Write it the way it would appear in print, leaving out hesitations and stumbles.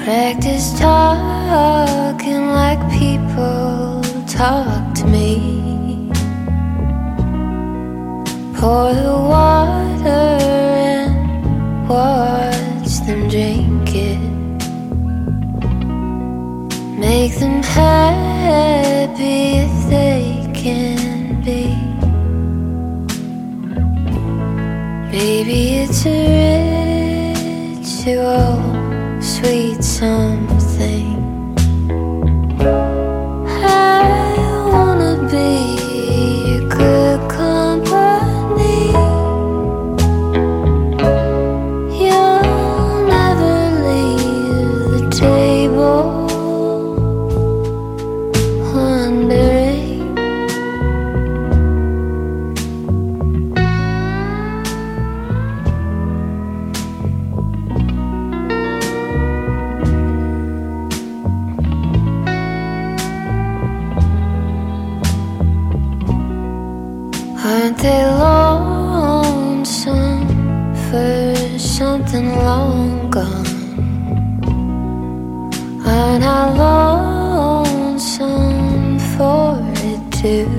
Practice talking like people talk to me. Pour the water and watch them drink it. Make them happy if they can be. Baby, it's a ritual, sweet something. I wanna be your good company. You'll never leave the table wondering. Aren't they lonesome for something long gone? Aren't I lonesome for it too?